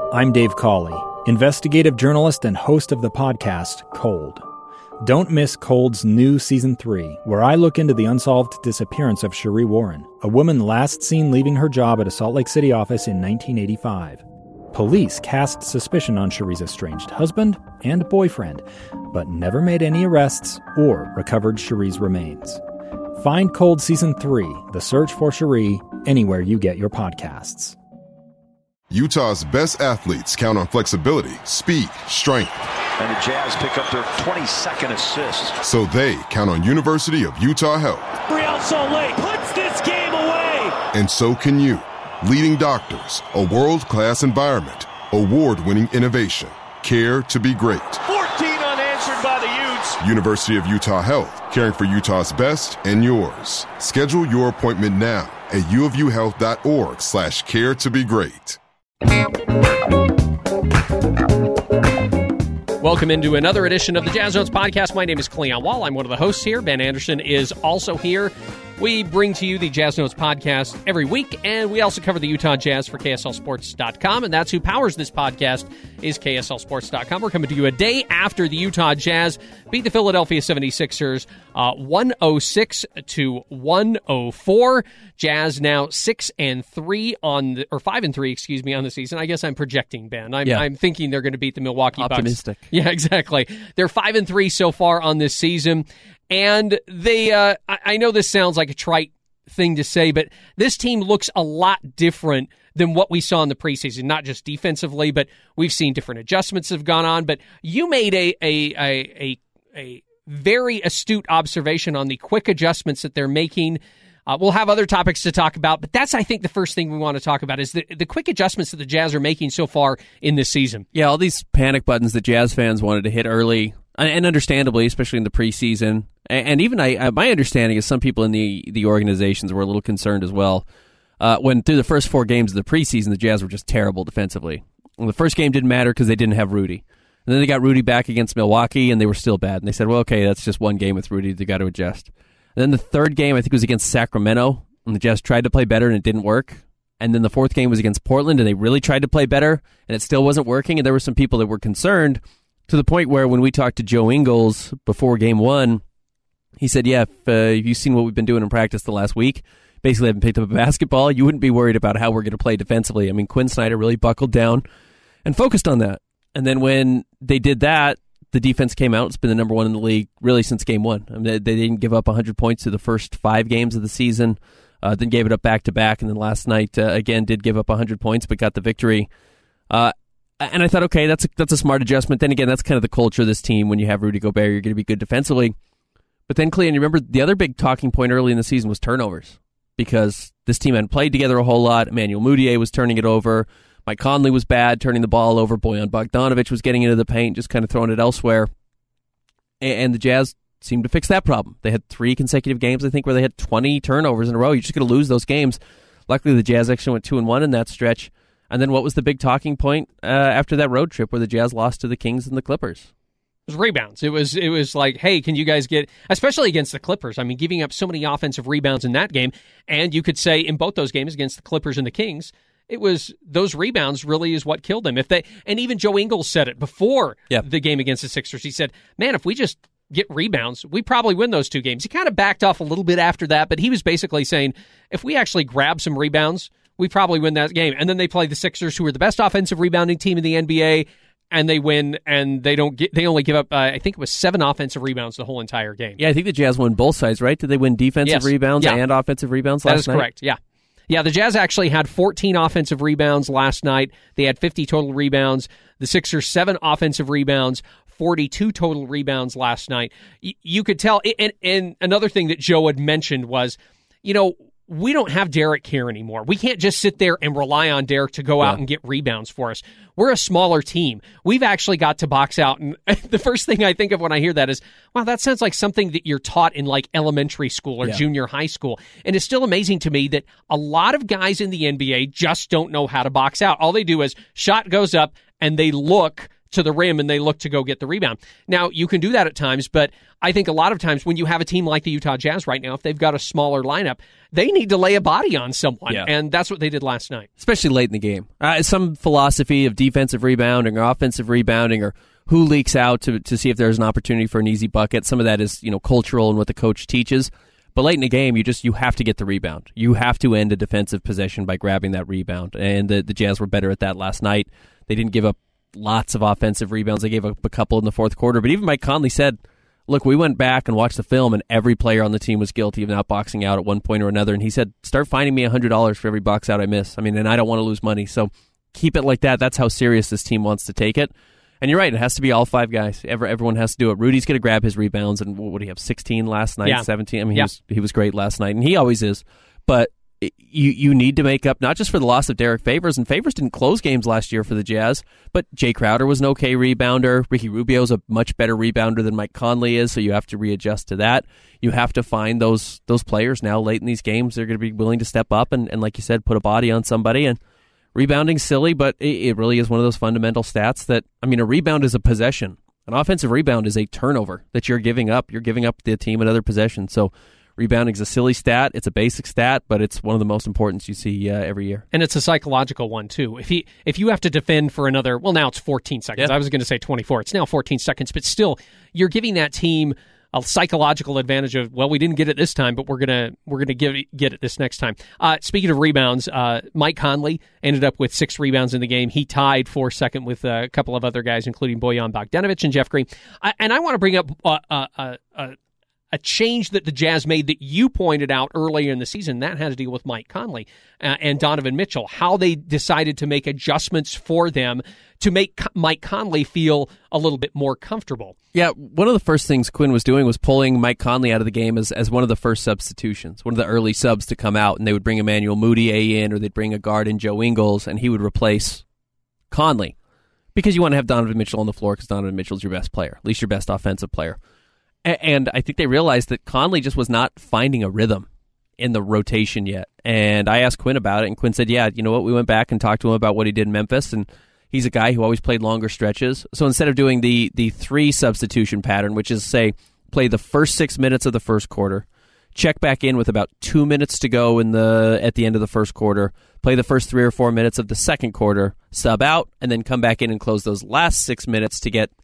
I'm Dave Cawley, investigative journalist and host of the podcast Cold. Don't miss Cold's new Season 3, where I look into the unsolved disappearance of Cherie Warren, a woman last seen leaving her job at a Salt Lake City office in 1985. Police cast suspicion on Cherie's estranged husband and boyfriend, but never made any arrests or recovered Cherie's remains. Find Cold Season 3, The Search for Cherie, anywhere you get your podcasts. Utah's best athletes count on flexibility, speed, strength. And the Jazz pick up their 22nd assist. So they count on University of Utah Health. Real Salt Lake puts this game away. And so can you. Leading doctors, a world-class environment, award-winning innovation, care to be great. 14 unanswered by the Utes. University of Utah Health, caring for Utah's best and yours. Schedule your appointment now at uofuhealth.org/care to be great. Welcome into another edition of the Jazz Notes podcast. My name is Cleon Wall. I'm one of the hosts here. Ben Anderson is also here. We bring to you the Jazz Notes podcast every week, and we also cover the Utah Jazz for KSLSports.com, and that's who powers this podcast is KSLSports.com. We're coming to you a day after the Utah Jazz beat the Philadelphia 76ers 106-104. Jazz now 6-3 on the, or 5-3, on the season. I guess I'm projecting, Ben. I'm thinking they're going to beat the Milwaukee Bucks. Optimistic. Yeah, exactly. They're 5-3 so far on this season. And they, I know this sounds like a trite thing to say, but this team looks a lot different than what we saw in the preseason, not just defensively, but we've seen different adjustments have gone on. But you made a very astute observation on the quick adjustments that they're making. We'll have other topics to talk about, but that's, I think, the first thing we want to talk about is the quick adjustments that the Jazz are making so far in this season. Yeah, all these panic buttons that Jazz fans wanted to hit early, and understandably, especially in the preseason. And even my understanding is some people in the organizations were a little concerned as well. When through the first 4 games of the preseason, the Jazz were just terrible defensively. And the first game didn't matter because they didn't have Rudy. And then they got Rudy back against Milwaukee, and they were still bad. And they said, well, okay, that's just one game with Rudy. They got to adjust. And then the third game, I think, was against Sacramento, and the Jazz tried to play better, and it didn't work. And then the fourth game was against Portland, and they really tried to play better, and it still wasn't working. And there were some people that were concerned to the point where when we talked to Joe Ingles before Game 1, he said, yeah, if you've seen what we've been doing in practice the last week, basically haven't picked up a basketball, you wouldn't be worried about how we're going to play defensively. I mean, Quinn Snyder really buckled down and focused on that. And then when they did that, the defense came out. It's been the number one in the league really since Game 1. I mean, they didn't give up 100 points to the first 5 games of the season, then gave it up back-to-back, and then last night, again, did give up 100 points, but got the victory. And I thought, okay, that's a smart adjustment. Then again, that's kind of the culture of this team. When you have Rudy Gobert, you're going to be good defensively. But then, Cleon, you remember the other big talking point early in the season was turnovers, because this team hadn't played together a whole lot. Emmanuel Mudiay was turning it over. Mike Conley was bad, turning the ball over. Bojan Bogdanovic was getting into the paint, just kind of throwing it elsewhere. And the Jazz seemed to fix that problem. They had 3 consecutive games, I think, where they had 20 turnovers in a row. You're just going to lose those games. Luckily, the Jazz actually went 2-1 in that stretch. And then what was the big talking point after that road trip where the Jazz lost to the Kings and the Clippers? It was rebounds. It was like, hey, can you guys get, especially against the Clippers, I mean, giving up so many offensive rebounds in that game, and you could say in both those games against the Clippers and the Kings, it was those rebounds really is what killed them. And even Joe Ingles said it before the game against the Sixers. He said, man, if we just get rebounds, we probably win those 2 games. He kind of backed off a little bit after that, but he was basically saying, if we actually grab some rebounds, we probably win that game. And then they play the Sixers, who are the best offensive rebounding team in the NBA, and they win, and they only give up, I think it was 7 offensive rebounds the whole entire game. Yeah, I think the Jazz won both sides, right? Did they win defensive rebounds and offensive rebounds last night? That is correct, yeah. Yeah, the Jazz actually had 14 offensive rebounds last night. They had 50 total rebounds. The Sixers, 7 offensive rebounds, 42 total rebounds last night. You could tell, and another thing that Joe had mentioned was, we don't have Derek here anymore. We can't just sit there and rely on Derek to go out and get rebounds for us. We're a smaller team. We've actually got to box out. And the first thing I think of when I hear that is, wow, that sounds like something that you're taught in like elementary school or junior high school. And it's still amazing to me that a lot of guys in the NBA just don't know how to box out. All they do is shot goes up and they look to the rim and they look to go get the rebound. Now, you can do that at times, but I think a lot of times when you have a team like the Utah Jazz right now, if they've got a smaller lineup, they need to lay a body on someone, and that's what they did last night. Especially late in the game. Some philosophy of defensive rebounding or offensive rebounding or who leaks out to see if there's an opportunity for an easy bucket. Some of that is cultural and what the coach teaches. But late in the game, you have to get the rebound. You have to end a defensive possession by grabbing that rebound. And the Jazz were better at that last night. They didn't give up lots of offensive rebounds. They gave up a couple in the fourth quarter. But even Mike Conley said, look, we went back and watched the film, and every player on the team was guilty of not boxing out at one point or another. And he said, start finding me $100 for every box out I miss. And I don't want to lose money. So keep it like that. That's how serious this team wants to take it. And you're right, it has to be all five guys. Everyone has to do it. Rudy's going to grab his rebounds, and what did he have, 16 last night, 17? He was great last night, and he always is. But you need to make up, not just for the loss of Derek Favors, and Favors didn't close games last year for the Jazz, but Jay Crowder was an okay rebounder. Ricky Rubio's a much better rebounder than Mike Conley is, so you have to readjust to that. You have to find those players now late in these games. They're going to be willing to step up and like you said, put a body on somebody. And rebounding's silly, but it really is one of those fundamental stats that, a rebound is a possession. An offensive rebound is a turnover that you're giving up. You're giving up the team another possession. So rebounding's a silly stat. It's a basic stat, but it's one of the most important you see every year. And it's a psychological one, too. If you have to defend for another, well, now it's 14 seconds. I was going to say 24. It's now 14 seconds, but still, you're giving that team a psychological advantage of, well, we didn't get it this time, but we're gonna get it this next time. Speaking of rebounds, Mike Conley ended up with 6 rebounds in the game. He tied for second with a couple of other guys, including Bojan Bogdanovic and Jeff Green. And I want to bring up a change that the Jazz made that you pointed out earlier in the season. That had to deal with Mike Conley and Donovan Mitchell, how they decided to make adjustments for them to make Mike Conley feel a little bit more comfortable. Yeah, one of the first things Quinn was doing was pulling Mike Conley out of the game as one of the first substitutions, one of the early subs to come out, and they would bring Emmanuel Mudiay in, or they'd bring a guard in, Joe Ingles, and he would replace Conley. Because you want to have Donovan Mitchell on the floor, because Donovan Mitchell's your best player, at least your best offensive player. And I think they realized that Conley just was not finding a rhythm in the rotation yet. And I asked Quinn about it, and Quinn said, yeah, you know what, we went back and talked to him about what he did in Memphis, and he's a guy who always played longer stretches. So instead of doing the 3 substitution pattern, which is, say, play the first 6 minutes of the first quarter, check back in with about 2 minutes to go at the end of the first quarter, play the first 3 or 4 minutes of the second quarter, sub out, and then come back in and close those last 6 minutes to get,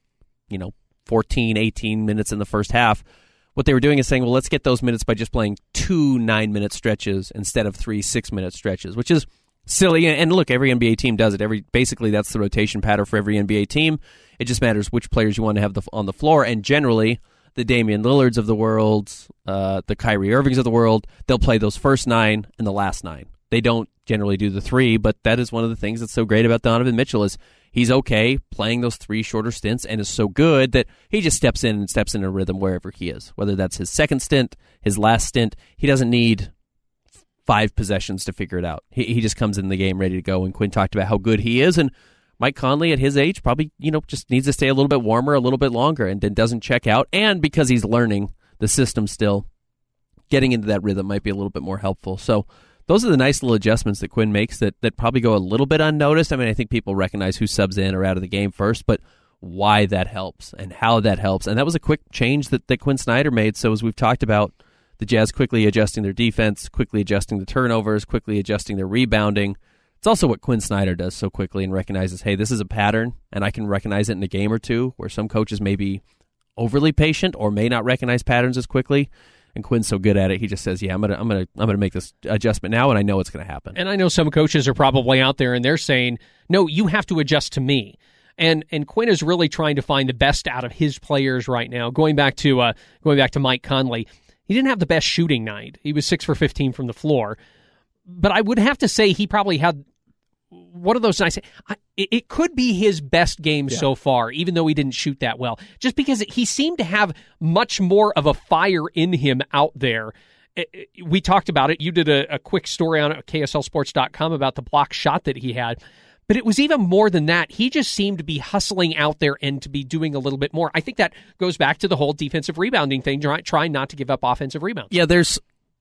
14, 18 minutes in the first half. What they were doing is saying, well, let's get those minutes by just playing 2 9-minute stretches instead of 3 6-minute stretches, which is silly. And look, every NBA team does it. Basically, that's the rotation pattern for every NBA team. It just matters which players you want to have on the floor. And generally, the Damian Lillards of the world, the Kyrie Irvings of the world, they'll play those first 9 and the last 9. They don't generally do the 3, but that is one of the things that's so great about Donovan Mitchell is he's okay playing those 3 shorter stints and is so good that he just steps in a rhythm wherever he is, whether that's his second stint, his last stint. He doesn't need 5 possessions to figure it out. He just comes in the game ready to go, and Quinn talked about how good he is, and Mike Conley at his age probably, just needs to stay a little bit warmer a little bit longer and then doesn't check out. And because he's learning the system still, getting into that rhythm might be a little bit more helpful. So those are the nice little adjustments that Quinn makes that probably go a little bit unnoticed. I think people recognize who subs in or out of the game first, but why that helps and how that helps. And that was a quick change that Quinn Snyder made. So as we've talked about, the Jazz quickly adjusting their defense, quickly adjusting the turnovers, quickly adjusting their rebounding. It's also what Quinn Snyder does so quickly and recognizes, hey, this is a pattern, and I can recognize it in a game or two, where some coaches may be overly patient or may not recognize patterns as quickly. And Quinn's so good at it, he just says, "Yeah, I'm gonna make this adjustment now, and I know it's going to happen." And I know some coaches are probably out there, and they're saying, "No, you have to adjust to me." And Quinn is really trying to find the best out of his players right now. Going back to Mike Conley, he didn't have the best shooting night. He was 6 for 15 from the floor, but I would have to say he probably had one of those nights. It could be his best game so far, even though he didn't shoot that well, just because he seemed to have much more of a fire in him out there. We talked about it. You did a quick story on KSLSports.com about the block shot that he had, but it was even more than that. He just seemed to be hustling out there and to be doing a little bit more. I think that goes back to the whole defensive rebounding thing, trying not to give up offensive rebounds. Yeah, there's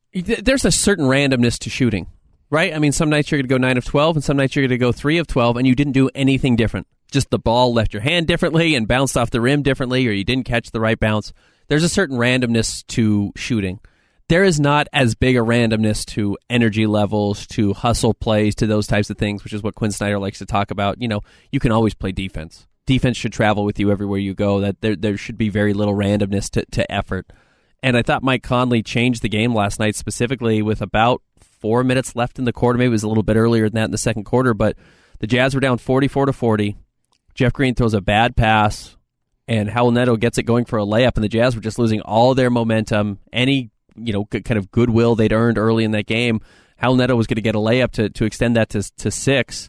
a certain randomness to shooting. Right? Some nights you're going to go 9 of 12, and some nights you're going to go 3 of 12, and you didn't do anything different. just the ball left your hand differently and bounced off the rim differently, or you didn't catch the right bounce. There's a certain randomness to shooting. There is not as big a randomness to energy levels, to hustle plays, to those types of things, which is what Quinn Snyder likes to talk about. You can always play defense. Defense should travel with you everywhere you go. That there should be very little randomness to effort. And I thought Mike Conley changed the game last night, specifically with about 4 minutes left in the quarter. Maybe it was a little bit earlier than that in the second quarter, but the Jazz were down 44-40. Jeff Green throws a bad pass, and Raul Neto gets it going for a layup, and the Jazz were just losing all their momentum. Any kind of goodwill they'd earned early in that game, Raul Neto was going to get a layup to extend that to 6.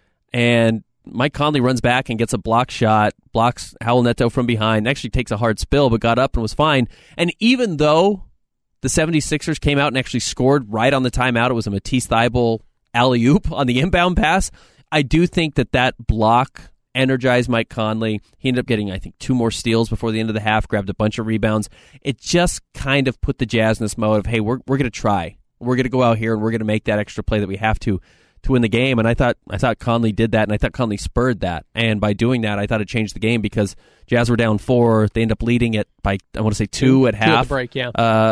And Mike Conley runs back and gets a block shot, blocks Raul Neto from behind, actually takes a hard spill, but got up and was fine. And even though the 76ers came out and actually scored right on the timeout, it was a Matisse Thybulle alley-oop on the inbound pass, I do think that block energized Mike Conley. He ended up getting, I think, 2 more steals before the end of the half, grabbed a bunch of rebounds. It just kind of put the Jazz in this mode of, hey, we're going to try. We're going to go out here and we're going to make that extra play that we have to win the game. And I thought Conley did that, and I thought Conley spurred that. And by doing that, I thought it changed the game because Jazz were down 4. They end up leading it by, I want to say, 2 at half. 2 at the break, yeah.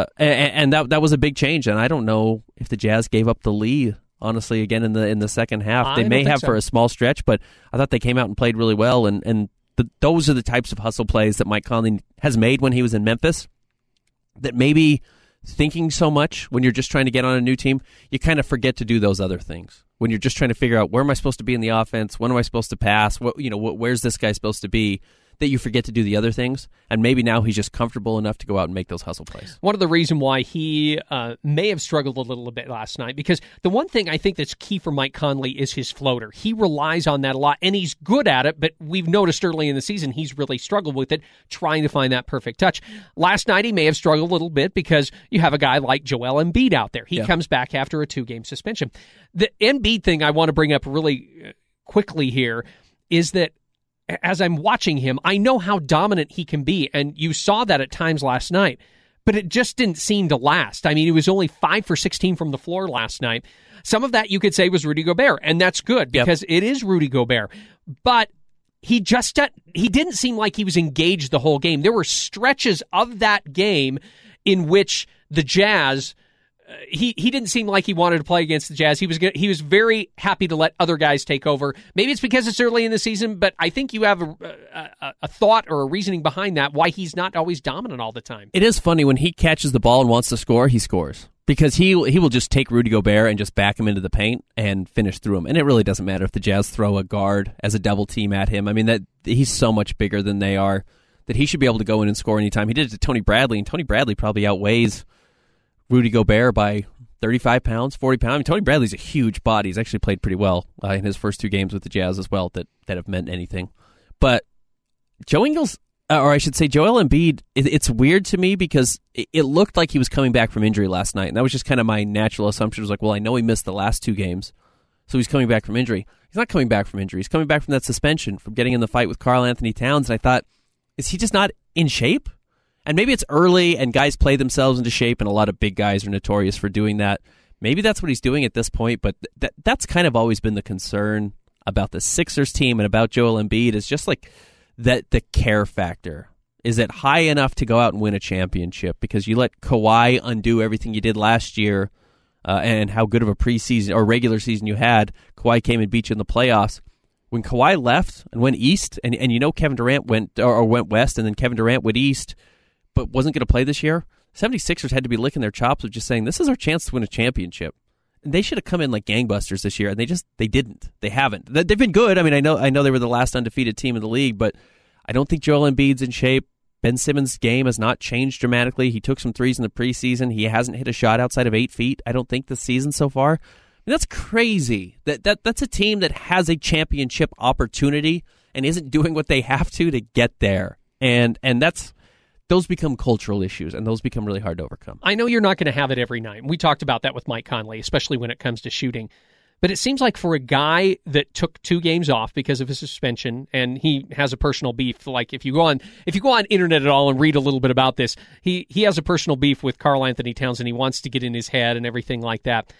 And that was a big change. And I don't know if the Jazz gave up the lead, honestly, again in the second half. They may have for a small stretch, but I thought they came out and played really well. And those are the types of hustle plays that Mike Conley has made when he was in Memphis, that maybe thinking so much when you're just trying to get on a new team, you kind of forget to do those other things. When you're just trying to figure out, where am I supposed to be in the offense? When am I supposed to pass? Where's this guy supposed to be? That you forget to do the other things, and maybe now he's just comfortable enough to go out and make those hustle plays. One of the reasons why he may have struggled a little bit last night, because the one thing I think that's key for Mike Conley is his floater. He relies on that a lot, and he's good at it, but we've noticed early in the season he's really struggled with it, trying to find that perfect touch. Last night he may have struggled a little bit because you have a guy like Joel Embiid out there. He comes back after a 2-game suspension. The Embiid thing I want to bring up really quickly here is that as I'm watching him, I know how dominant he can be, and you saw that at times last night, but it just didn't seem to last. I mean, he was only 5 for 16 from the floor last night. Some of that you could say was Rudy Gobert, and that's good because it is Rudy Gobert. But he didn't seem like he was engaged the whole game. There were stretches of that game in which the Jazz, he didn't seem like he wanted to play against the Jazz. He was very happy to let other guys take over. Maybe it's because it's early in the season, but I think you have a thought or a reasoning behind that, why he's not always dominant all the time. It is funny, when he catches the ball and wants to score, he scores. Because he will just take Rudy Gobert and just back him into the paint and finish through him. And it really doesn't matter if the Jazz throw a guard as a double team at him. I mean, that he's so much bigger than they are that he should be able to go in and score anytime. He did it to Tony Bradley, and Tony Bradley probably outweighs Rudy Gobert by 35 pounds, 40 pounds. I mean, Tony Bradley's a huge body. He's actually played pretty well in his first 2 games with the Jazz as well that have meant anything. But Joel Embiid, it's weird to me because it looked like he was coming back from injury last night, and that was just kind of my natural assumption. It was like, well, I know he missed the last 2 games, so he's coming back from injury. He's not coming back from injury. He's coming back from that suspension, from getting in the fight with Karl Anthony Towns, and I thought, is he just not in shape? And maybe it's early and guys play themselves into shape, and a lot of big guys are notorious for doing that. Maybe that's what he's doing at this point, but that's kind of always been the concern about the Sixers team and about Joel Embiid, is just like that the care factor. Is it high enough to go out and win a championship? Because you let Kawhi undo everything you did last year and how good of a preseason or regular season you had. Kawhi came and beat you in the playoffs. When Kawhi left and went east, and Kevin Durant went west, and then Kevin Durant went east, but wasn't going to play this year, 76ers had to be licking their chops of just saying, this is our chance to win a championship. And they should have come in like gangbusters this year, and they didn't. They haven't. They've been good. I mean, I know they were the last undefeated team in the league, but I don't think Joel Embiid's in shape. Ben Simmons' game has not changed dramatically. He took some threes in the preseason. He hasn't hit a shot outside of 8 feet, I don't think, this season so far. I mean, that's crazy. That's a team that has a championship opportunity and isn't doing what they have to get there. And those become cultural issues, and those become really hard to overcome. I know you're not going to have it every night. We talked about that with Mike Conley, especially when it comes to shooting. But it seems like for a guy that took 2 games off because of his suspension, and he has a personal beef, like if you go on internet at all and read a little bit about this, he has a personal beef with Karl Anthony Towns, and he wants to get in his head and everything like that.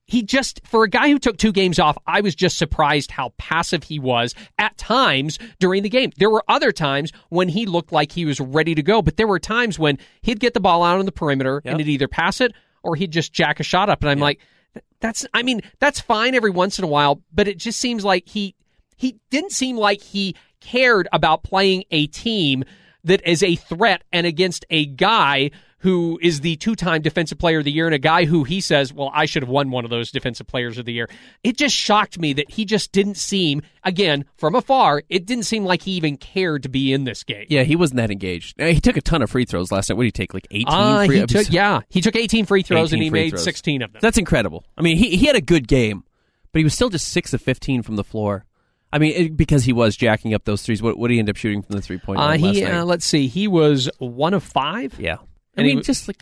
he just, for a guy who took 2 games off, I was just surprised how passive he was at times during the game. There were other times when he looked like he was ready to go, but there were times when he'd get the ball out on the perimeter and he'd either pass it or he'd just jack a shot up. And I'm like, that's fine every once in a while, but it just seems like he didn't seem like he cared about playing a team that is a threat and against a guy who is the 2-time Defensive Player of the Year and a guy who he says, well, I should have won one of those Defensive Players of the Year. It just shocked me that he just didn't seem, again, from afar, it didn't seem like he even cared to be in this game. Yeah, he wasn't that engaged. He took a ton of free throws last night. What did he take, like 18 free throws? He took 18 free throws and he made 16 of them. That's incredible. I mean, he had a good game, but he was still just 6 of 15 from the floor. I mean, because he was jacking up those threes. What did he end up shooting from the three-point line last night? Let's see. He was 1 of 5. Yeah. I mean,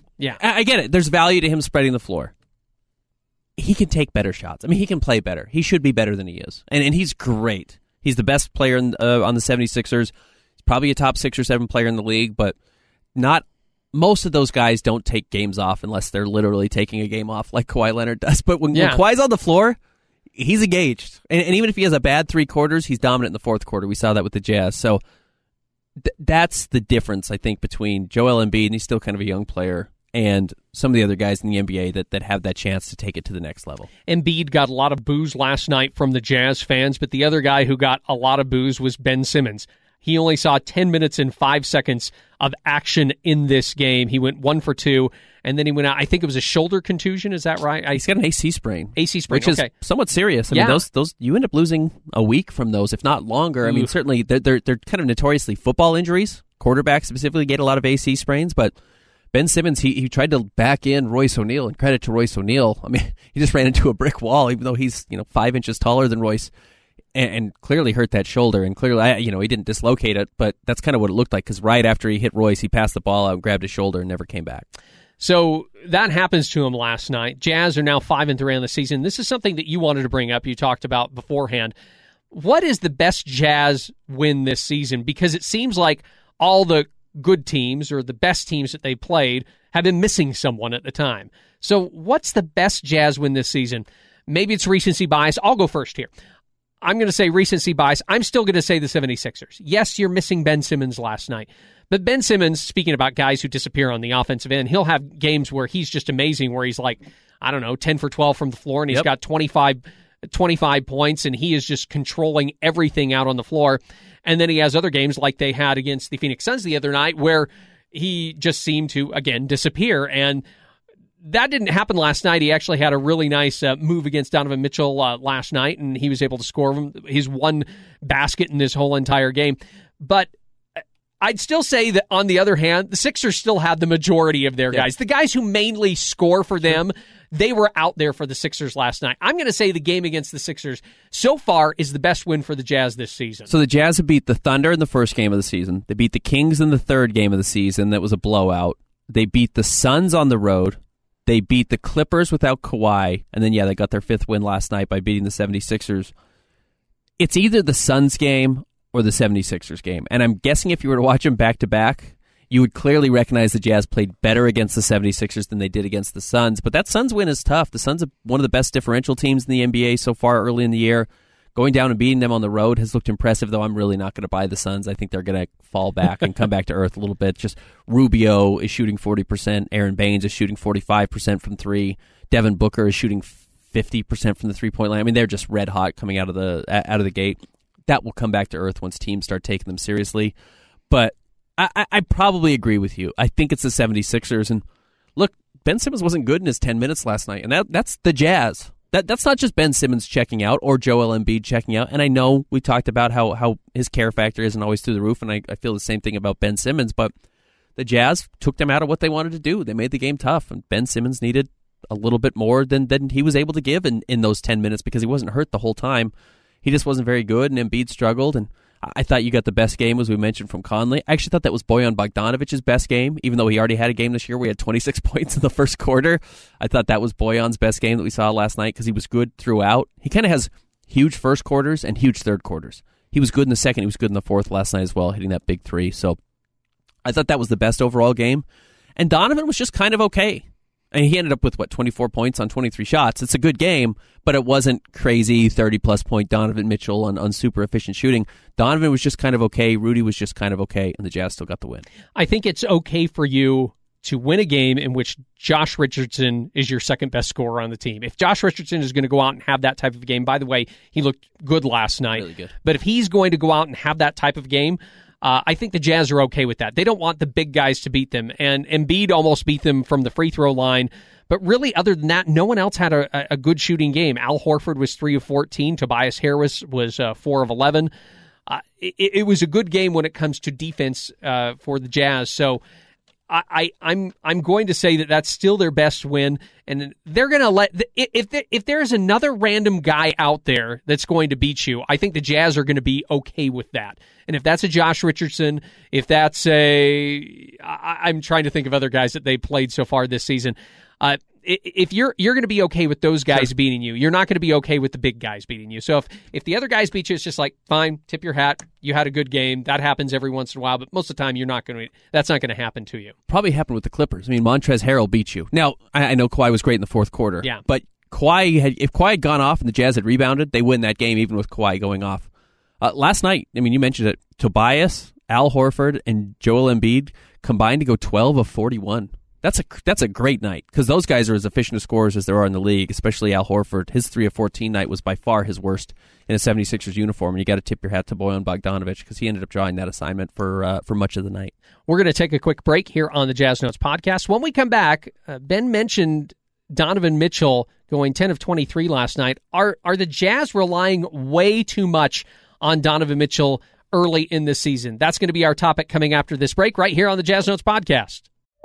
I get it. There's value to him spreading the floor. He can take better shots. I mean, he can play better. He should be better than he is. And he's great. He's the best player on the 76ers. He's probably a top 6 or 7 player in the league, but not most of those guys don't take games off unless they're literally taking a game off like Kawhi Leonard does. But when Kawhi's on the floor, he's engaged. And even if he has a bad 3 quarters, he's dominant in the 4th quarter. We saw that with the Jazz. So that's the difference, I think, between Joel Embiid, and he's still kind of a young player, and some of the other guys in the NBA that have that chance to take it to the next level. Embiid got a lot of boos last night from the Jazz fans, but the other guy who got a lot of boos was Ben Simmons. He only saw 10 minutes and 5 seconds of action in this game. He went 1 for 2, and then he went out. I think it was a shoulder contusion. Is that right? He's got an AC sprain. Which is somewhat serious. I mean, those you end up losing a week from those, if not longer. I mean, certainly they're kind of notoriously football injuries. Quarterbacks specifically get a lot of AC sprains, but Ben Simmons, he tried to back in Royce O'Neal, and credit to Royce O'Neal. I mean, he just ran into a brick wall, even though he's 5 inches taller than Royce. And clearly hurt that shoulder, and clearly, he didn't dislocate it, but that's kind of what it looked like, because right after he hit Royce, he passed the ball out and grabbed his shoulder and never came back. So that happens to him last night. Jazz are now 5-3 on the season. This is something that you wanted to bring up, you talked about beforehand. What is the best Jazz win this season? Because it seems like all the good teams, or the best teams that they played, have been missing someone at the time. So what's the best Jazz win this season? Maybe it's recency bias. I'll go first here. I'm going to say recency bias. I'm still going to say the 76ers. Yes, you're missing Ben Simmons last night. But Ben Simmons, speaking about guys who disappear on the offensive end, he'll have games where he's just amazing, where he's like, 10 for 12 from the floor, and he's got 25 points, and he is just controlling everything out on the floor. And then he has other games like they had against the Phoenix Suns the other night, where he just seemed to, again, disappear. And that didn't happen last night. He actually had a really nice move against Donovan Mitchell last night, and he was able to score his 1 basket in this whole entire game. But I'd still say that, on the other hand, the Sixers still had the majority of their guys. The guys who mainly score for them, they were out there for the Sixers last night. I'm going to say the game against the Sixers so far is the best win for the Jazz this season. So the Jazz have beat the Thunder in the first game of the season. They beat the Kings in the third game of the season. That was a blowout. They beat the Suns on the road. They beat the Clippers without Kawhi, and then, they got their 5th win last night by beating the 76ers. It's either the Suns game or the 76ers game, and I'm guessing if you were to watch them back-to-back, you would clearly recognize the Jazz played better against the 76ers than they did against the Suns, but that Suns win is tough. The Suns are one of the best differential teams in the NBA so far early in the year. Going down and beating them on the road has looked impressive, though I'm really not going to buy the Suns. I think they're going to fall back and come back to earth a little bit. Just Rubio is shooting 40%. Aaron Baines is shooting 45% from 3. Devin Booker is shooting 50% from the three-point line. I mean, they're just red hot coming out of the gate. That will come back to earth once teams start taking them seriously. But I probably agree with you. I think it's the 76ers. And look, Ben Simmons wasn't good in his 10 minutes last night, and that's the Jazz. That's not just Ben Simmons checking out or Joel Embiid checking out. And I know we talked about how his care factor isn't always through the roof, and I feel the same thing about Ben Simmons. But the Jazz took them out of what they wanted to do. They made the game tough, and Ben Simmons needed a little bit more than he was able to give in those 10 minutes because he wasn't hurt the whole time. He just wasn't very good, and Embiid struggled. And I thought you got the best game, as we mentioned, from Conley. I actually thought that was Bojan Bogdanovic's best game, even though he already had a game this year where he had 26 points in the first quarter. I thought that was Bojan's best game that we saw last night because he was good throughout. He kind of has huge first quarters and huge third quarters. He was good in the second. He was good in the fourth last night as well, hitting that big 3. So I thought that was the best overall game. And Donovan was just kind of okay. And he ended up with, 24 points on 23 shots. It's a good game, but it wasn't crazy 30-plus point Donovan Mitchell on super efficient shooting. Donovan was just kind of okay. Rudy was just kind of okay, and the Jazz still got the win. I think it's okay for you to win a game in which Josh Richardson is your second best scorer on the team. If Josh Richardson is going to go out and have that type of game, by the way, he looked good last night. Really good. But if he's going to go out and have that type of game, I think the Jazz are okay with that. They don't want the big guys to beat them. And Embiid almost beat them from the free throw line. But really, other than that, no one else had a good shooting game. Al Horford was 3 of 14. Tobias Harris was 4 of 11. It was a good game when it comes to defense for the Jazz. So I'm going to say that that's still their best win, and they're going to let if there's another random guy out there that's going to beat you, I think the Jazz are going to be okay with that. And if that's a Josh Richardson, if that's I'm trying to think of other guys that they played so far this season. If you're going to be okay with those guys beating you, you're not going to be okay with the big guys beating you. So if the other guys beat you, it's just like, fine, tip your hat. You had a good game. That happens every once in a while, but most of the time that's not going to happen to you. Probably happened with the Clippers. I mean, Montrezl Harrell beat you. Now, I know Kawhi was great in the fourth quarter. Yeah. But if Kawhi had gone off and the Jazz had rebounded, they win that game even with Kawhi going off. Last night, I mean, you mentioned it, Tobias, Al Horford, and Joel Embiid combined to go 12 of 41. That's a great night because those guys are as efficient as scorers as there are in the league, especially Al Horford. His 3 of 14 night was by far his worst in a 76ers uniform, and you got to tip your hat to Bojan Bogdanovic because he ended up drawing that assignment for much of the night. We're going to take a quick break here on the Jazz Notes podcast. When we come back, Ben mentioned Donovan Mitchell going 10 of 23 last night. Are the Jazz relying way too much on Donovan Mitchell early in the season? That's going to be our topic coming after this break right here on the Jazz Notes podcast.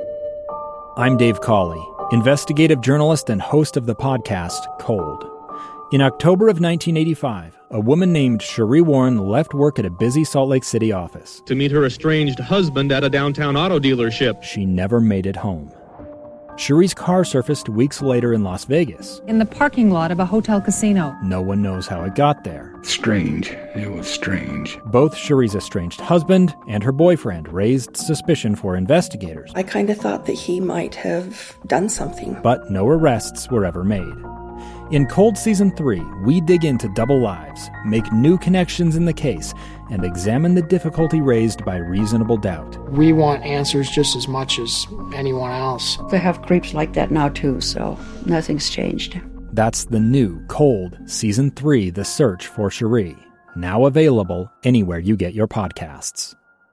I'm Dave Cawley, investigative journalist and host of the podcast Cold. In October of 1985, a woman named Sheree Warren left work at a busy Salt Lake City office to meet her estranged husband at a downtown auto dealership. She never made it home. Sheree's car surfaced weeks later in Las Vegas. In the parking lot of a hotel casino. No one knows how it got there. Strange. It was strange. Both Sheree's estranged husband and her boyfriend raised suspicion for investigators. I kind of thought that he might have done something. But no arrests were ever made. In Cold Season 3, we dig into double lives, make new connections in the case, and examine the difficulty raised by reasonable doubt. We want answers just as much as anyone else. They have creeps like that now too, so nothing's changed. That's the new Cold Season 3, The Search for Sheree, now available anywhere you get your podcasts.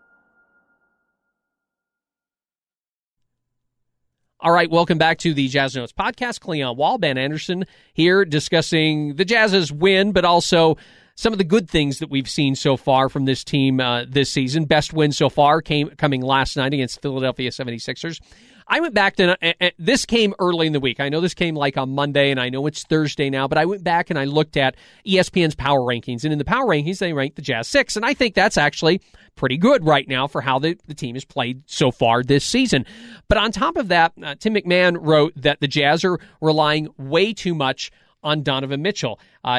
All right, welcome back to the Jazz Notes podcast. Cleon Wall, Ben Anderson here discussing the Jazz's win, but also some of the good things that we've seen so far from this team this season. Best win so far coming last night against Philadelphia 76ers. I went back to, this came early in the week. I know this came like on Monday, and I know it's Thursday now, but I went back and I looked at ESPN's power rankings, and in the power rankings, they ranked the Jazz 6, and I think that's actually pretty good right now for how the team has played so far this season. But on top of that, Tim McMahon wrote that the Jazz are relying way too much on Donovan Mitchell.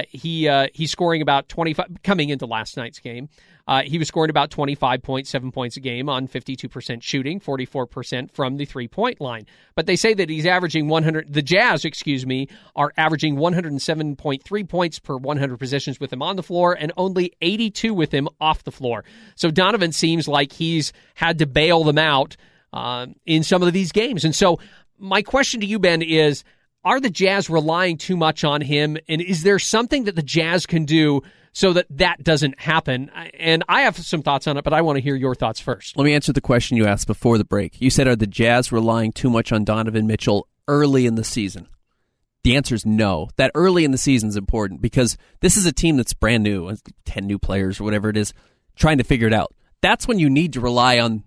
He's scoring about 25, coming into last night's game. He was scoring about 25.7 points a game on 52% shooting, 44% from the three-point line. But they say that he's averaging the Jazz, are averaging 107.3 points per 100 possessions with him on the floor and only 82 with him off the floor. So Donovan seems like he's had to bail them out in some of these games. And so my question to you, Ben, is, are the Jazz relying too much on him? And is there something that the Jazz can do so that doesn't happen? And I have some thoughts on it, but I want to hear your thoughts first. Let me answer the question you asked before the break. You said, are the Jazz relying too much on Donovan Mitchell early in the season? The answer is no. That early in the season is important because this is a team that's brand new, 10 new players or whatever it is, trying to figure it out. That's when you need to rely on,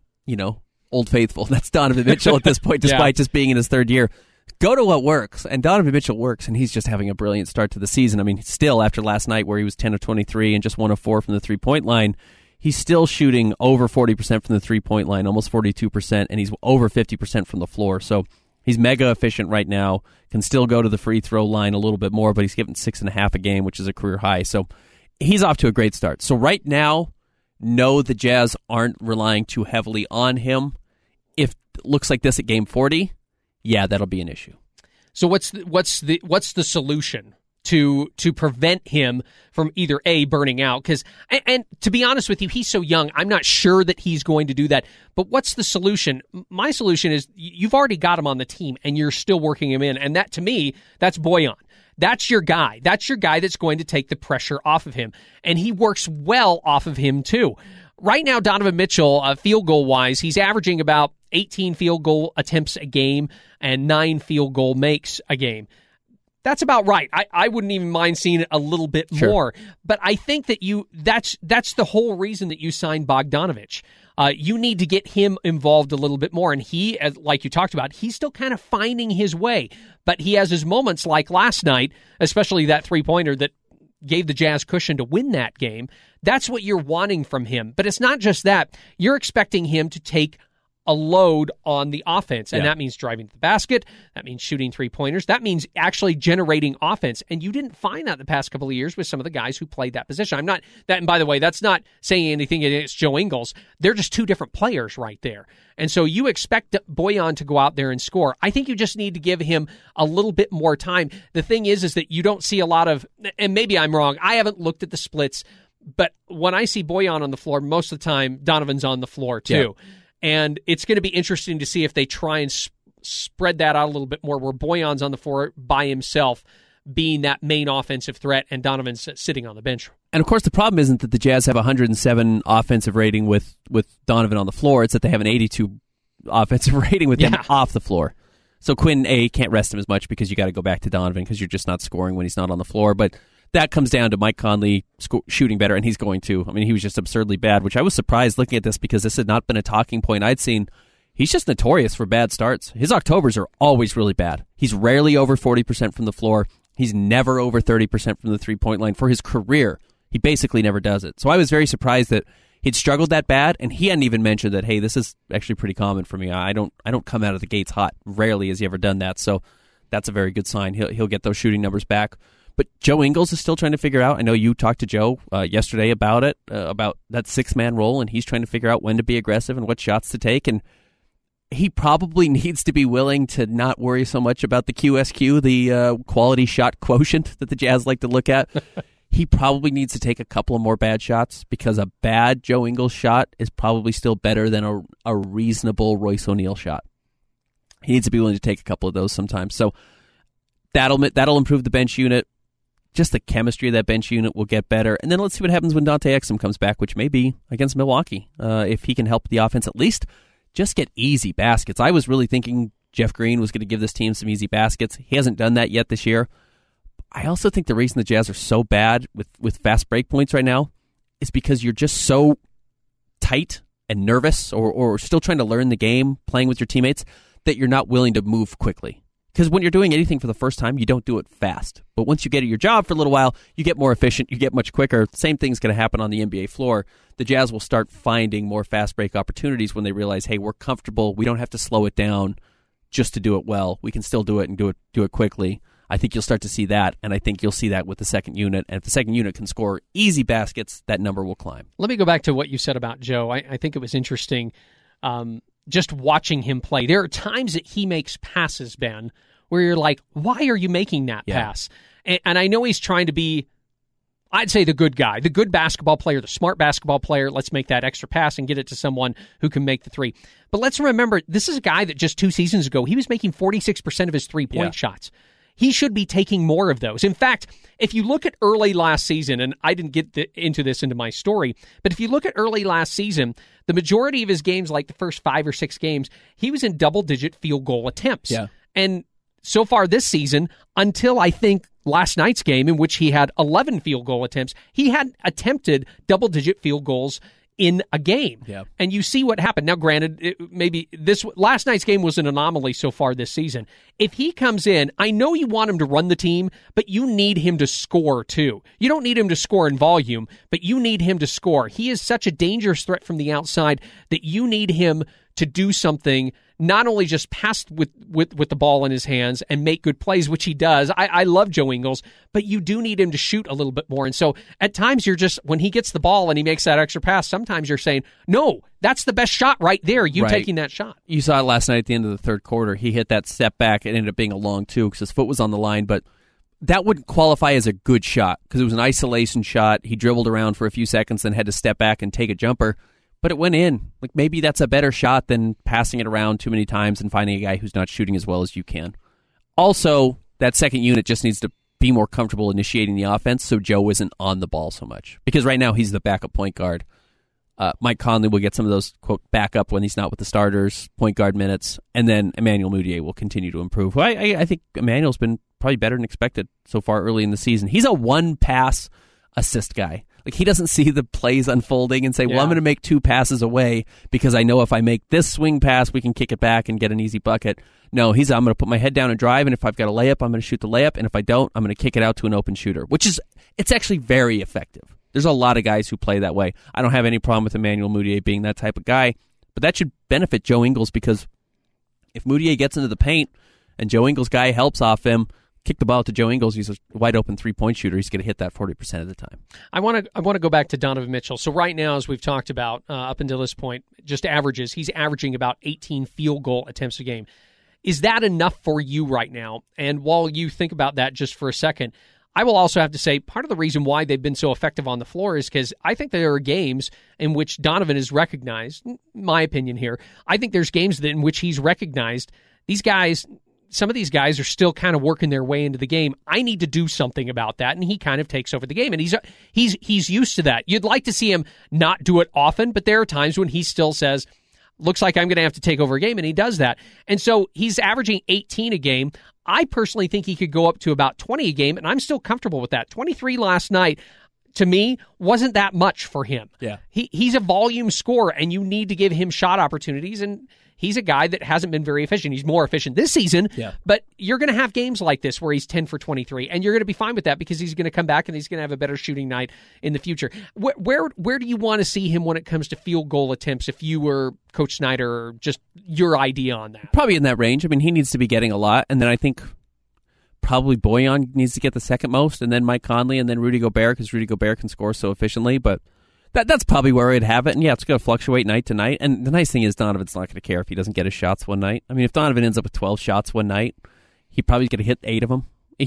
Old Faithful. That's Donovan Mitchell at this point, despite just being in his third year. Go to what works, and Donovan Mitchell works, and he's just having a brilliant start to the season. I mean, still, after last night where he was 10 of 23 and just 1 of 4 from the three-point line, he's still shooting over 40% from the three-point line, almost 42%, and he's over 50% from the floor. So he's mega efficient right now, can still go to the free throw line a little bit more, but he's given 6.5 a game, which is a career high. So he's off to a great start. So right now, no, the Jazz aren't relying too heavily on him. If it looks like this at game 40, yeah, that'll be an issue. So what's the solution to prevent him from either A, burning out? Because and to be honest with you, he's so young. I'm not sure that he's going to do that. But what's the solution? My solution is you've already got him on the team, and you're still working him in. And that, to me, that's Bojan. That's your guy. That's your guy that's going to take the pressure off of him. And he works well off of him, too. Right now, Donovan Mitchell, field goal-wise, he's averaging about 18 field goal attempts a game and 9 field goal makes a game. That's about right. I wouldn't even mind seeing it a little bit more. But I think that that's the whole reason that you signed Bogdanović. You need to get him involved a little bit more. And he, like you talked about, he's still kind of finding his way. But he has his moments like last night, especially that three-pointer that gave the Jazz cushion to win that game. That's what you're wanting from him. But it's not just that. You're expecting him to take a load on the offense, and that means driving to the basket. That means shooting three-pointers. That means actually generating offense, and you didn't find that the past couple of years with some of the guys who played that position. And by the way, that's not saying anything against Joe Ingles. They're just two different players right there, and so you expect Bojan to go out there and score. I think you just need to give him a little bit more time. The thing is that you don't see a lot of, and maybe I'm wrong, I haven't looked at the splits, but when I see Bojan on the floor, most of the time Donovan's on the floor too. Yeah. And it's going to be interesting to see if they try and spread that out a little bit more, where Bojan's on the floor by himself, being that main offensive threat, and Donovan's sitting on the bench. And, of course, the problem isn't that the Jazz have 107 offensive rating with Donovan on the floor. It's that they have an 82 offensive rating with him off the floor. So Quinn, can't rest him as much because you got to go back to Donovan because you're just not scoring when he's not on the floor. But that comes down to Mike Conley shooting better, and he's going to. I mean, he was just absurdly bad, which I was surprised looking at this because this had not been a talking point I'd seen. He's just notorious for bad starts. His Octobers are always really bad. He's rarely over 40% from the floor. He's never over 30% from the three-point line. For his career, he basically never does it. So I was very surprised that he'd struggled that bad, and he hadn't even mentioned that, hey, this is actually pretty common for me. I don't come out of the gates hot. Rarely has he ever done that, so that's a very good sign. He'll get those shooting numbers back. But Joe Ingles is still trying to figure out. I know you talked to Joe yesterday about it, about that six-man role, and he's trying to figure out when to be aggressive and what shots to take. And he probably needs to be willing to not worry so much about the QSQ, the quality shot quotient that the Jazz like to look at. He probably needs to take a couple of more bad shots because a bad Joe Ingles shot is probably still better than a reasonable Royce O'Neal shot. He needs to be willing to take a couple of those sometimes. So that'll improve the bench unit. Just the chemistry of that bench unit will get better. And then let's see what happens when Dante Exum comes back, which may be against Milwaukee. If he can help the offense at least just get easy baskets. I was really thinking Jeff Green was going to give this team some easy baskets. He hasn't done that yet this year. I also think the reason the Jazz are so bad with fast break points right now is because you're just so tight and nervous or still trying to learn the game, playing with your teammates, that you're not willing to move quickly. Because when you're doing anything for the first time, you don't do it fast. But once you get at your job for a little while, you get more efficient, you get much quicker. Same thing's going to happen on the NBA floor. The Jazz will start finding more fast break opportunities when they realize, hey, we're comfortable. We don't have to slow it down just to do it well. We can still do it and do it quickly. I think you'll start to see that, and I think you'll see that with the second unit. And if the second unit can score easy baskets, that number will climb. Let me go back to what you said about Joe. I think it was interesting just watching him play. There are times that he makes passes, Ben, where you're like, why are you making that pass? And I know he's trying to be, I'd say, the good guy, the good basketball player, the smart basketball player. Let's make that extra pass and get it to someone who can make the three. But let's remember, this is a guy that just 2 seasons ago, he was making 46% of his three-point shots. He should be taking more of those. In fact, if you look at early last season, and I didn't get into my story, but if you look at early last season, the majority of his games, like the first 5 or 6 games, he was in double-digit field goal attempts. Yeah. And so far this season, until I think last night's game in which he had 11 field goal attempts, he had attempted double-digit field goals in a game. Yeah. And you see what happened. Now, granted, maybe this last night's game was an anomaly so far this season. If he comes in, I know you want him to run the team, but you need him to score too. You don't need him to score in volume, but you need him to score. He is such a dangerous threat from the outside that you need him to do something, not only just pass with the ball in his hands and make good plays, which he does. I love Joe Ingles, but you do need him to shoot a little bit more. And so at times you're just, when he gets the ball and he makes that extra pass, sometimes you're saying, no, that's the best shot right there, taking that shot. You saw it last night at the end of the third quarter. He hit that step back. It ended up being a long two because his foot was on the line, but that wouldn't qualify as a good shot because it was an isolation shot. He dribbled around for a few seconds, then had to step back and take a jumper. But it went in. Like, maybe that's a better shot than passing it around too many times and finding a guy who's not shooting as well as you can. Also, that second unit just needs to be more comfortable initiating the offense so Joe isn't on the ball so much. Because right now he's the backup point guard. Mike Conley will get some of those, quote, backup when he's not with the starters, point guard minutes, and then Emmanuel Mudiay will continue to improve. I think Emmanuel's been probably better than expected so far early in the season. He's a one-pass assist guy. Like, he doesn't see the plays unfolding and say, well, I'm going to make 2 passes away because I know if I make this swing pass, we can kick it back and get an easy bucket. No, I'm going to put my head down and drive, and if I've got a layup, I'm going to shoot the layup, and if I don't, I'm going to kick it out to an open shooter, it's actually very effective. There's a lot of guys who play that way. I don't have any problem with Emmanuel Mudiay being that type of guy, but that should benefit Joe Ingles because if Mudiay gets into the paint and Joe Ingles' guy helps off him, kick the ball to Joe Ingles, he's a wide-open three-point shooter. He's going to hit that 40% of the time. I want to go back to Donovan Mitchell. So right now, as we've talked about up until this point, just averages, he's averaging about 18 field goal attempts a game. Is that enough for you right now? And while you think about that just for a second, I will also have to say part of the reason why they've been so effective on the floor is because I think there are games in which Donovan is recognized, my opinion here, I think there's games in which he's recognized these guys. Some of these guys are still kind of working their way into the game. I need to do something about that, and he kind of takes over the game, and he's used to that. You'd like to see him not do it often, but there are times when he still says, looks like I'm going to have to take over a game, and he does that. And so he's averaging 18 a game. I personally think he could go up to about 20 a game, and I'm still comfortable with that. 23 last night, to me, wasn't that much for him. Yeah. He's a volume scorer, and you need to give him shot opportunities, and he's a guy that hasn't been very efficient. He's more efficient this season, but you're going to have games like this where he's 10 for 23, and you're going to be fine with that because he's going to come back and he's going to have a better shooting night in the future. Where do you want to see him when it comes to field goal attempts if you were Coach Snyder, or just your idea on that? Probably in that range. I mean, he needs to be getting a lot, and then I think probably Bojan needs to get the second most, and then Mike Conley, and then Rudy Gobert, because Rudy Gobert can score so efficiently, but that's probably where I'd have it. And yeah, it's going to fluctuate night to night. And the nice thing is Donovan's not going to care if he doesn't get his shots one night. I mean, if Donovan ends up with 12 shots one night, he probably going to hit 8 of them,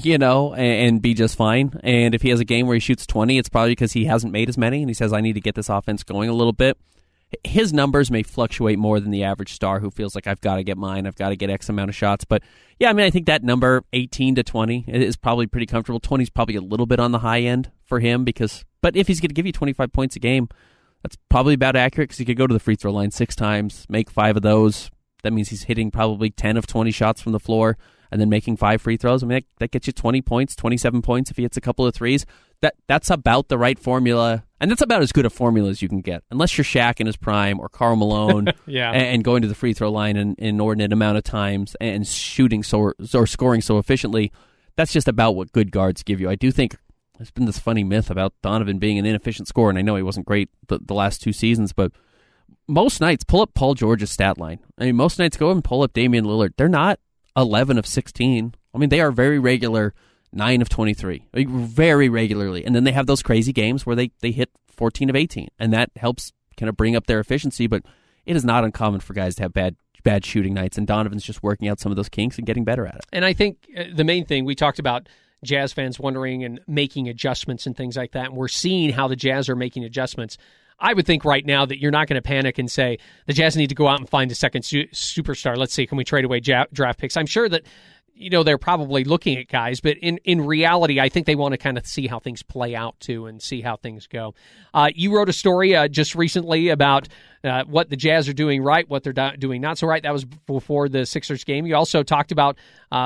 and be just fine. And if he has a game where he shoots 20, it's probably because he hasn't made as many, and he says, I need to get this offense going a little bit. His numbers may fluctuate more than the average star who feels like I've got to get mine, I've got to get X amount of shots. But yeah, I mean, I think that number 18 to 20 is probably pretty comfortable. 20 is probably a little bit on the high end for him but if he's going to give you 25 points a game, that's probably about accurate because he could go to the free throw line 6 times, make 5 of those. That means he's hitting probably 10 of 20 shots from the floor and then making 5 free throws. I mean, that gets you 20 points, 27 points if he hits a couple of threes. That's about the right formula, and that's about as good a formula as you can get, unless you're Shaq in his prime or Karl Malone and going to the free throw line an inordinate amount of times and shooting or scoring so efficiently. That's just about what good guards give you. I do think there's been this funny myth about Donovan being an inefficient scorer, and I know he wasn't great the last 2 seasons, but most nights, pull up Paul George's stat line. I mean, most nights go and pull up Damian Lillard. They're not 11 of 16. I mean, they are very regular 9 of 23, like very regularly. And then they have those crazy games where they hit 14 of 18, and that helps kind of bring up their efficiency, but it is not uncommon for guys to have bad shooting nights, and Donovan's just working out some of those kinks and getting better at it. And I think the main thing, we talked about Jazz fans wondering and making adjustments and things like that, and we're seeing how the Jazz are making adjustments. I would think right now that you're not going to panic and say the Jazz need to go out and find a second superstar. Let's see, can we trade away draft picks? I'm sure that they're probably looking at guys, but in reality, I think they want to kind of see how things play out too and see how things go. You wrote a story just recently about what the Jazz are doing right, what they're doing not so right. That was before the Sixers game. You also talked about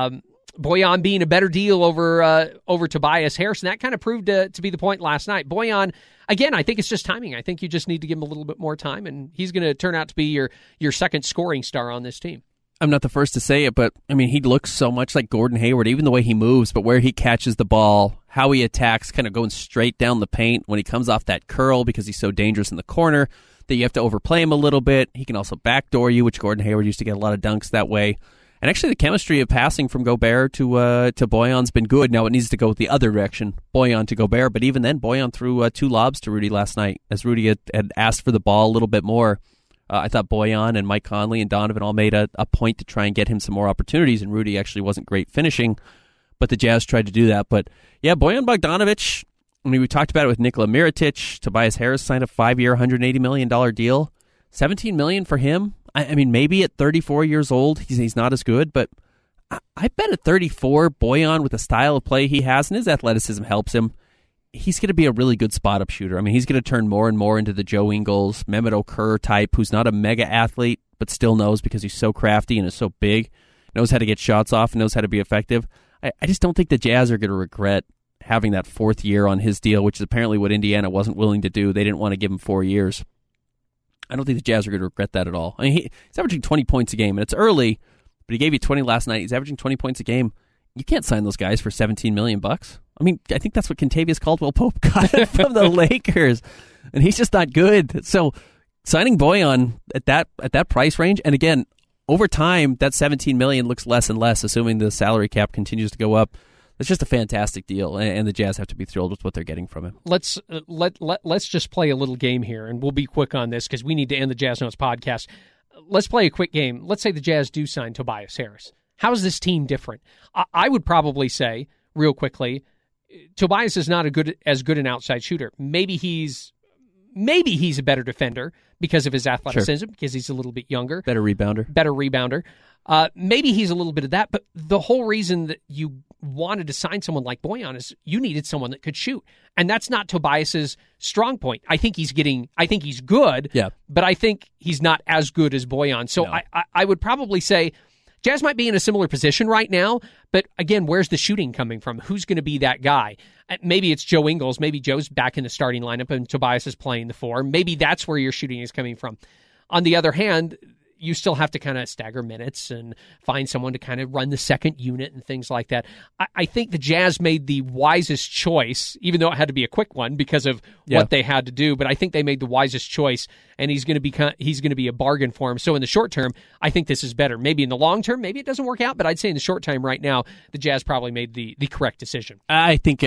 Bojan being a better deal over Tobias Harris, and that kind of proved to be the point last night. Bojan, again, I think it's just timing. I think you just need to give him a little bit more time, and he's going to turn out to be your second scoring star on this team. I'm not the first to say it, but I mean, he looks so much like Gordon Hayward, even the way he moves, but where he catches the ball, how he attacks, kind of going straight down the paint when he comes off that curl because he's so dangerous in the corner. that you have to overplay him a little bit. He can also backdoor you, which Gordon Hayward used to get a lot of dunks that way. And actually, the chemistry of passing from Gobert to Bojan's been good. Now it needs to go the other direction, Bojan to Gobert. But even then, Bojan threw 2 lobs to Rudy last night, as Rudy had asked for the ball a little bit more. I thought Bojan and Mike Conley and Donovan all made a point to try and get him some more opportunities, and Rudy actually wasn't great finishing, but the Jazz tried to do that. But yeah, Bojan Bogdanovic, I mean, we talked about it with Nikola Mirotic. Tobias Harris signed a 5-year, $180 million deal. $17 million for him. I mean, maybe at 34 years old, he's not as good, but I bet at 34, Bojan, with the style of play he has, and his athleticism helps him, he's going to be a really good spot-up shooter. I mean, he's going to turn more and more into the Joe Ingles, Mehmet Okur type, who's not a mega athlete, but still knows, because he's so crafty and is so big, knows how to get shots off and knows how to be effective. I just don't think the Jazz are going to regret having that 4th year on his deal, which is apparently what Indiana wasn't willing to do. They didn't want to give him 4 years. I don't think the Jazz are going to regret that at all. I mean, he's averaging 20 points a game, and it's early, but he gave you 20 last night. He's averaging 20 points a game. You can't sign those guys for $17 million. I mean, I think that's what Kentavious Caldwell-Pope got from the Lakers, and he's just not good. So signing Bojan at that price range, and again, over time, that $17 million looks less and less, assuming the salary cap continues to go up. It's just a fantastic deal, and the Jazz have to be thrilled with what they're getting from him. Let's just play a little game here, and we'll be quick on this because we need to end the Jazz Notes podcast. Let's play a quick game. Let's say the Jazz do sign Tobias Harris. How is this team different? I would probably say, real quickly, Tobias is not as good an outside shooter. Maybe he's a better defender because of his athleticism, because he's a little bit younger. Better rebounder. Maybe he's a little bit of that, but the whole reason that you wanted to sign someone like Bojan is you needed someone that could shoot. And that's not Tobias's strong point. I think he's good, but I think he's not as good as Bojan. So no. I would probably say Jazz might be in a similar position right now, but again, where's the shooting coming from? Who's going to be that guy? Maybe it's Joe Ingles. Maybe Joe's back in the starting lineup and Tobias is playing the 4. Maybe that's where your shooting is coming from. On the other hand, you still have to kind of stagger minutes and find someone to kind of run the second unit and things like that. I think the Jazz made the wisest choice, even though it had to be a quick one because of what they had to do. But I think they made the wisest choice, and he's going to be a bargain for him. So in the short term, I think this is better. Maybe in the long term, maybe it doesn't work out. But I'd say in the short term right now, the Jazz probably made the correct decision. I think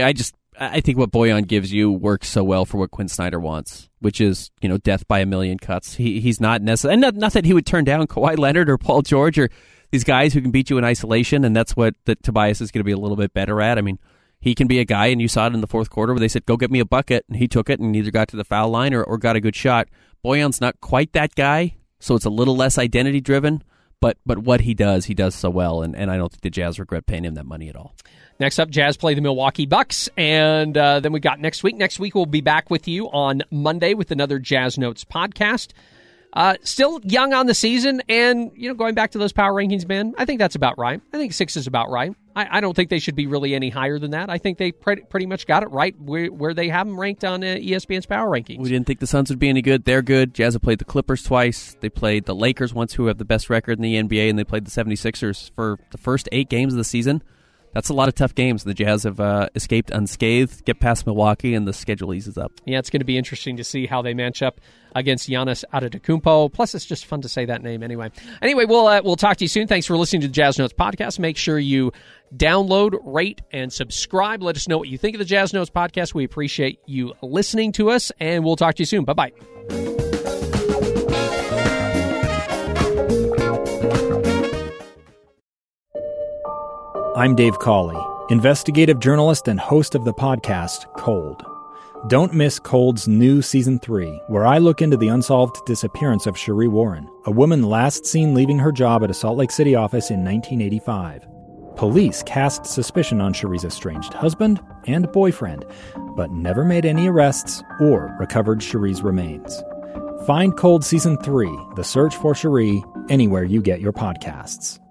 what Bojan gives you works so well for what Quinn Snyder wants, which is, death by a million cuts. He's not necessarily, and not that he would turn down Kawhi Leonard or Paul George or these guys who can beat you in isolation, and that's what Tobias is going to be a little bit better at. I mean, he can be a guy, and you saw it in the 4th quarter where they said, go get me a bucket, and he took it and either got to the foul line or got a good shot. Bojan's not quite that guy, so it's a little less identity-driven, but what he does so well, and I don't think the Jazz regret paying him that money at all. Next up, Jazz play the Milwaukee Bucks, and then we got next week. Next week, we'll be back with you on Monday with another Jazz Notes podcast. Still young on the season, and going back to those power rankings, man, I think that's about right. I think 6 is about right. I don't think they should be really any higher than that. I think they pretty much got it right where they have them ranked on ESPN's power rankings. We didn't think the Suns would be any good. They're good. Jazz have played the Clippers twice. They played the Lakers once, who have the best record in the NBA, and they played the 76ers for the first 8 games of the season. That's a lot of tough games. The Jazz have escaped unscathed, get past Milwaukee, and the schedule eases up. Yeah, it's going to be interesting to see how they match up against Giannis Antetokounmpo. Plus, it's just fun to say that name anyway. Anyway, we'll talk to you soon. Thanks for listening to the Jazz Notes podcast. Make sure you download, rate, and subscribe. Let us know what you think of the Jazz Notes podcast. We appreciate you listening to us, and we'll talk to you soon. Bye-bye. I'm Dave Cawley, investigative journalist and host of the podcast Cold. Don't miss Cold's new Season 3, where I look into the unsolved disappearance of Cherie Warren, a woman last seen leaving her job at a Salt Lake City office in 1985. Police cast suspicion on Cherie's estranged husband and boyfriend, but never made any arrests or recovered Cherie's remains. Find Cold Season 3, The Search for Cherie, anywhere you get your podcasts.